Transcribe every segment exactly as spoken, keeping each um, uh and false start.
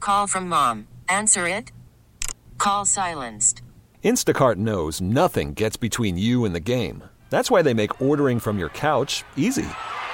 call from mom. Answer it. Call silenced. Instacart knows nothing gets between you and the game. That's why they make ordering from your couch easy.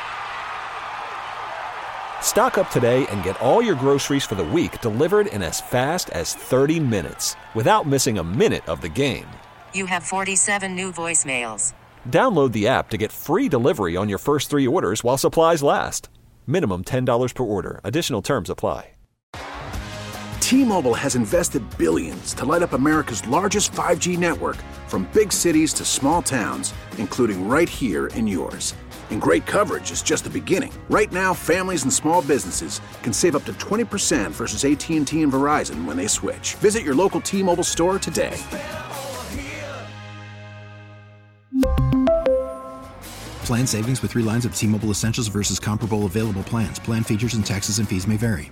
Stock up today and get all your groceries for the week delivered in as fast as thirty minutes without missing a minute of the game. You have forty-seven new voicemails. Download the app to get free delivery on your first three orders while supplies last. Minimum ten dollars per order. Additional terms apply. T-Mobile has invested billions to light up America's largest five G network, from big cities to small towns, including right here in yours. And great coverage is just the beginning. Right now, families and small businesses can save up to twenty percent versus A T and T and Verizon when they switch. Visit your local T-Mobile store today. Plan savings with three lines of T-Mobile Essentials versus comparable available plans. Plan features and taxes and fees may vary.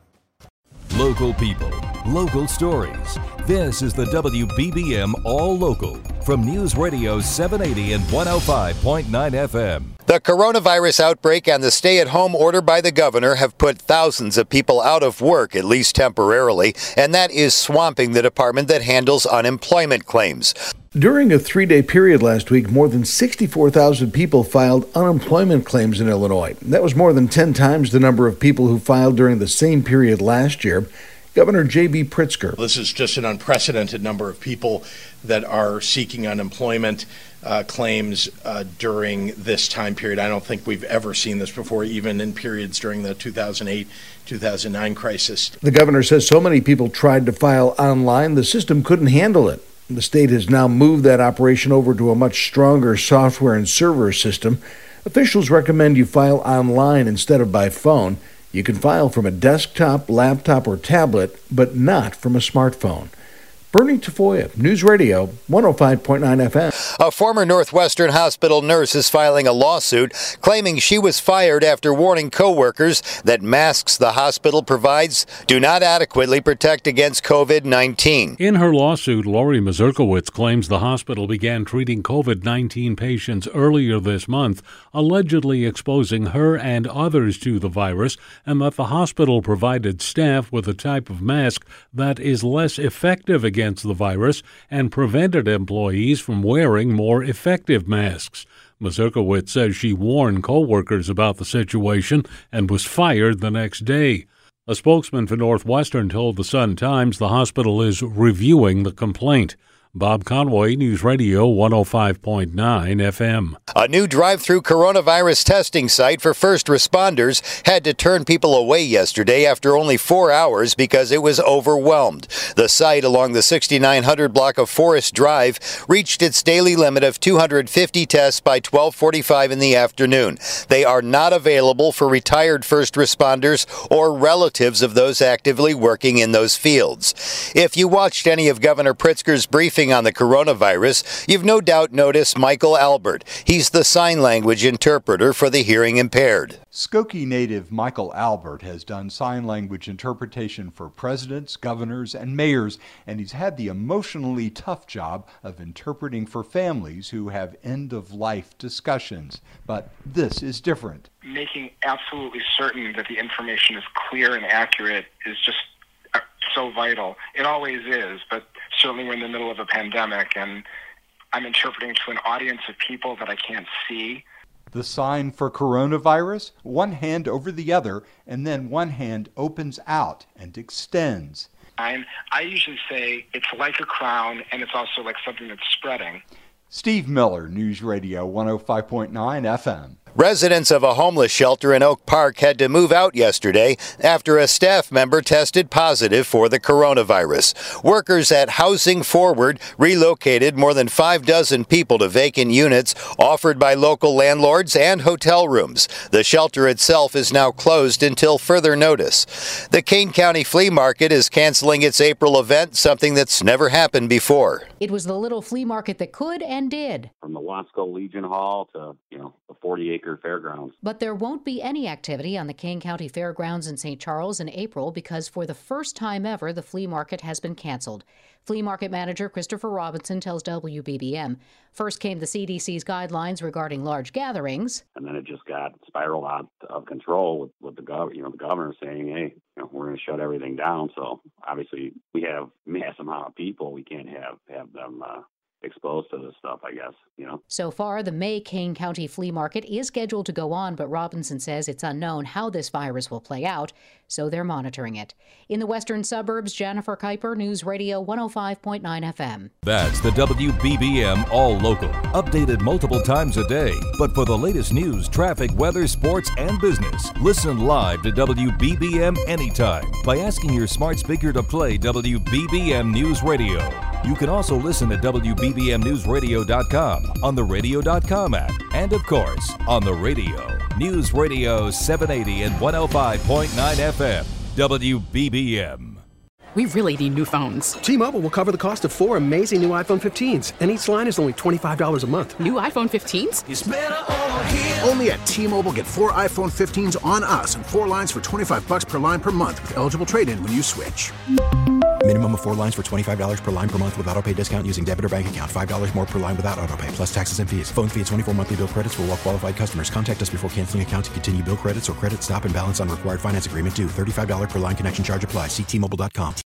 Local people, local stories. This is the W B B M All Local from News Radio seven eighty and one oh five point nine F M. The coronavirus outbreak and the stay-at-home order by the governor have put thousands of people out of work, at least temporarily, and that is swamping the department that handles unemployment claims. During a three-day period last week, more than sixty-four thousand people filed unemployment claims in Illinois. That was more than ten times the number of people who filed during the same period last year. Governor J B Pritzker. This is just an unprecedented number of people that are seeking unemployment uh, claims uh, during this time period. I don't think we've ever seen this before, even in periods during the two thousand eight, two thousand nine crisis. The governor says so many people tried to file online, the system couldn't handle it. The state has now moved that operation over to a much stronger software and server system. Officials recommend you file online instead of by phone. You can file from a desktop, laptop, or tablet, but not from a smartphone. Bernie Tafoya, News Radio, one oh five point nine F M. A former Northwestern Hospital nurse is filing a lawsuit claiming she was fired after warning coworkers that masks the hospital provides do not adequately protect against COVID nineteen. In her lawsuit, Lori Mazurkowitz claims the hospital began treating COVID nineteen patients earlier this month, allegedly exposing her and others to the virus, and that the hospital provided staff with a type of mask that is less effective against the virus and prevented employees from wearing more effective masks. Mazurkowitz says she warned co-workers about the situation and was fired the next day. A spokesman for Northwestern told the Sun-Times the hospital is reviewing the complaint. Bob Conway, News Radio one oh five point nine F M. A new drive-through coronavirus testing site for first responders had to turn people away yesterday after only four hours because it was overwhelmed. The site along the sixty-nine hundred block of Forest Drive reached its daily limit of two hundred fifty tests by twelve forty-five in the afternoon. They are not available for retired first responders or relatives of those actively working in those fields. If you watched any of Governor Pritzker's briefing on the coronavirus, you've no doubt noticed Michael Albert. He's the sign language interpreter for the hearing impaired. Skokie native Michael Albert has done sign language interpretation for presidents, governors, and mayors, and he's had the emotionally tough job of interpreting for families who have end-of-life discussions. But this is different. Making absolutely certain that the information is clear and accurate is just so vital. It always is, but certainly we're in the middle of a pandemic, and I'm interpreting to an audience of people that I can't see. The sign for coronavirus, one hand over the other, and then one hand opens out and extends. I'm, I usually say it's like a crown, and it's also like something that's spreading. Steve Miller, News Radio one oh five point nine F M. Residents of a homeless shelter in Oak Park had to move out yesterday after a staff member tested positive for the coronavirus. Workers at Housing Forward relocated more than five dozen people to vacant units offered by local landlords and hotel rooms. The shelter itself is now closed until further notice. The Kane County Flea Market is canceling its April event, something that's never happened before. It was the little flea market that could and did. From the Wasco Legion Hall to, you know, the forty acre Baker Fairgrounds. But there won't be any activity on the Kane County Fairgrounds in Saint Charles in April because for the first time ever, the flea market has been canceled. Flea market manager Christopher Robinson tells W B B M. First came the C D C's guidelines regarding large gatherings. And then it just got spiraled out of control with, with the gov- you know, the governor saying, hey, you know, we're going to shut everything down. So obviously we have mass amount of people. We can't have, have them uh, exposed to this stuff, I guess, you know. So far, the May Kane County Flea Market is scheduled to go on, but Robinson says it's unknown how this virus will play out, so they're monitoring it. In the western suburbs, Jennifer Kuiper, News Radio one oh five point nine F M. That's the W B B M All Local, updated multiple times a day. But for the latest news, traffic, weather, sports, and business, listen live to W B B M anytime by asking your smart speaker to play W B B M News Radio. You can also listen at W B B M news radio dot com, on the radio dot com app, and of course, on the radio. News Radio seven eighty and one oh five point nine F M, W B B M. We really need new phones. T-Mobile will cover the cost of four amazing new iPhone fifteens, and each line is only twenty-five dollars a month. New iPhone fifteens? It's better over here. Only at T-Mobile, get four iPhone fifteens on us and four lines for twenty-five dollars per line per month with eligible trade-in when you switch. Minimum of four lines for twenty-five dollars per line per month with autopay discount using debit or bank account. five dollars more per line without autopay, plus taxes and fees. Phone fee at twenty-four monthly bill credits for well-qualified customers. Contact us before canceling account to continue bill credits or credit stop and balance on required finance agreement due. thirty-five dollars per line connection charge applies. See T Mobile dot com.